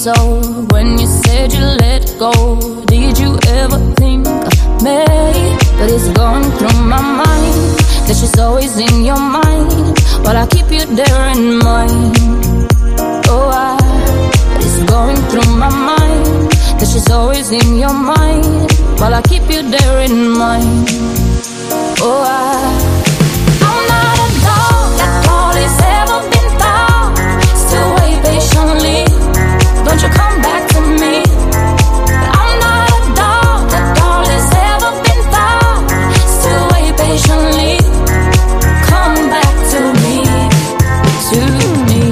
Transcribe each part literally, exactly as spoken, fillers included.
so when you said you let go. Did you ever think of me? But it's going through my mind that she's always in your mind, while I keep you there in mind. Oh, I, but it's going through my mind that she's always in your mind, while I keep you there in mind. Oh, I, I'm not a dog that all is ever been thought. Still wait patiently, don't you come back to me. I'm not a dog that all is ever been thought. Still wait patiently, come back to me, to me.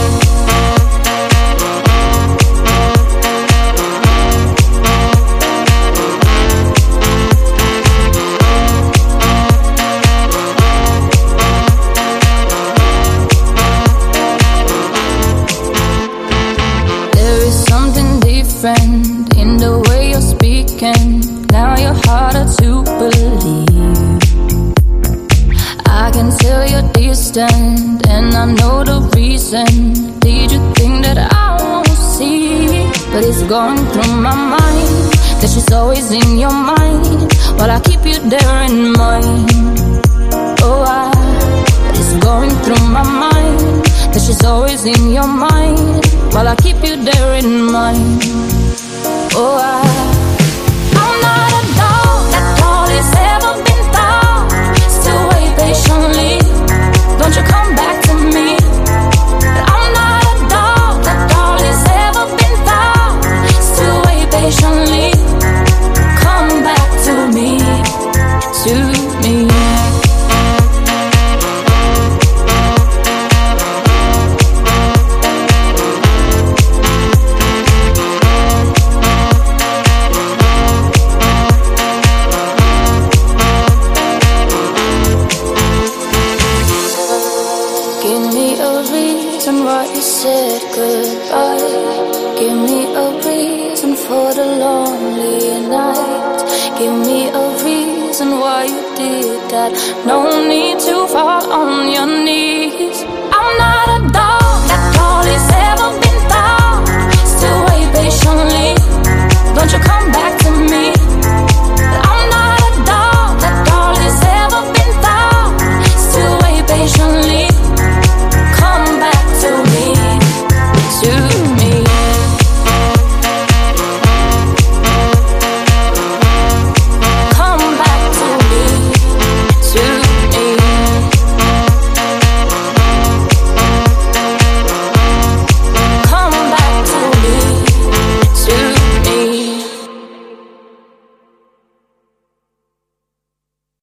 In the way you're speaking, now you're harder to believe. I can tell you're distant, and I know the reason. Did you think that I won't see? But it's going through my mind that she's always in your mind, while I keep you there in mind. Oh, I, but it's going through my mind that she's always in your mind, while I keep you there in mind. Oh, I, I'm not a dog that all is ever been thought. Still wait patiently, don't you come back to me. I'm not a dog that all is ever been thought. Still wait patiently, come back to me, to me. Said goodbye. Give me a reason for the lonely night. Give me a reason why you did that. No need to fall on your knees. I'm not a dog that all is ever been.